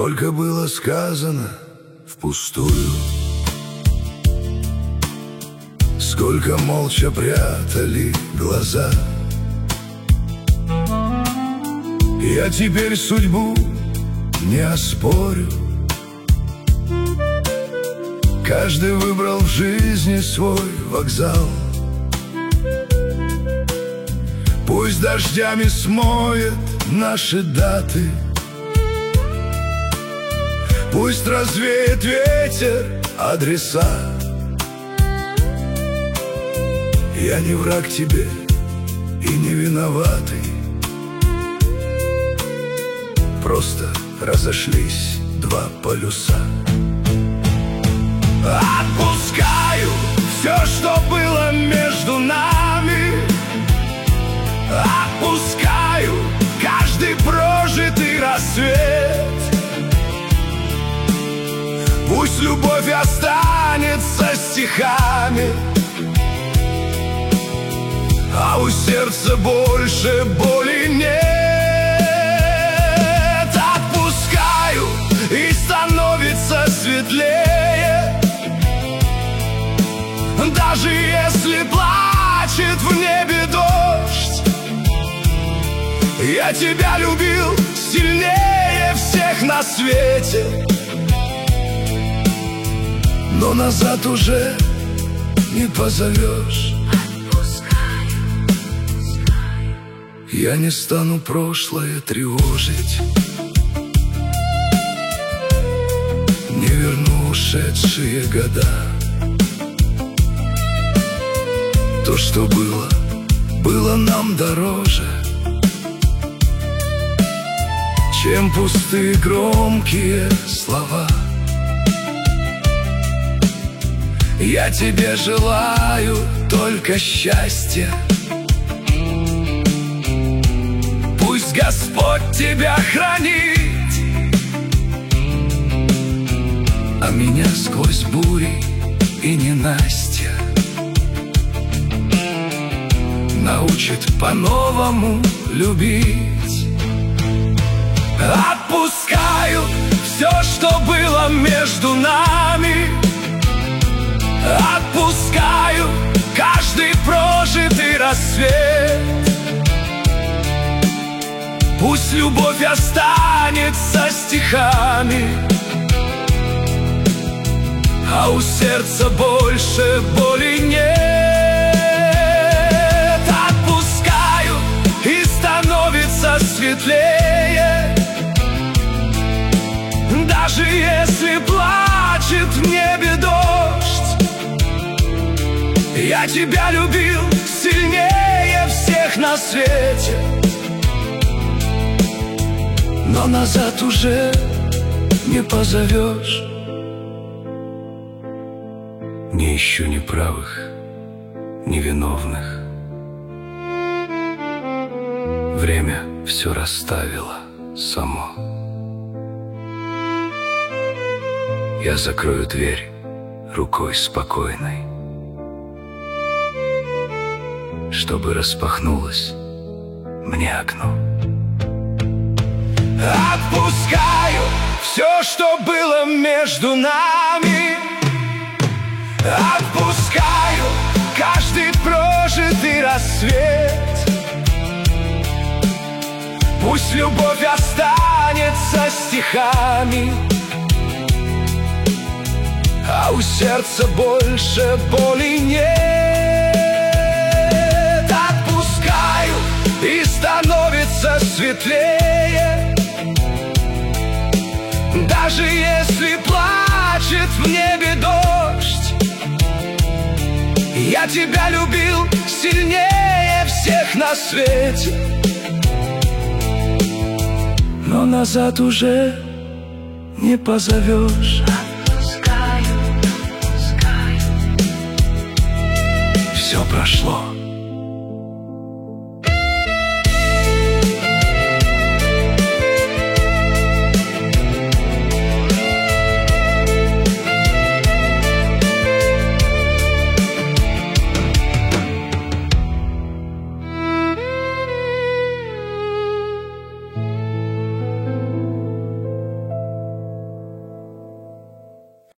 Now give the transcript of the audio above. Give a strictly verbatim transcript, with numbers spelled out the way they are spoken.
Сколько было сказано впустую, сколько молча прятали глаза. Я теперь судьбу не оспорю, каждый выбрал в жизни свой вокзал. Пусть дождями смоет наши даты, пусть развеет ветер адреса. Я не враг тебе и не виноватый, просто разошлись два полюса. Отпускаю все, что было между нами, отпускаю каждый прожитый рассвет. Пусть любовь останется стихами, а у сердца больше боли нет. Отпускаю, и становится светлее, даже если плачет в небе дождь. Я тебя любил сильнее всех на свете, но назад уже не позовешь. Я не стану прошлое тревожить, не верну ушедшие года. То, что было, было нам дороже, чем пустые громкие слова. Я тебе желаю только счастья, пусть Господь тебя хранит, а меня сквозь бури и ненастья научит по-новому любить. Отпускаю все, что было между нами, отпускаю каждый прожитый рассвет. Пусть любовь останется стихами, а у сердца больше боли нет. Отпускаю, и становится светлее, даже если плачет в небе дождь. Я тебя любил сильнее всех на свете, но назад уже не позовешь. Не ищу ни правых, ни виновных. Время все расставило само. Я закрою дверь рукой спокойной, чтобы распахнулось мне окно. Отпускаю все, что было между нами, отпускаю каждый прожитый рассвет. Пусть любовь останется стихами, а у сердца больше боли нет. Отпускаю, и становится светлее, даже если плачет в небе дождь. Я тебя любил сильнее всех на свете, но назад уже не позовешь. Отпускаю, отпускаю. Все прошло.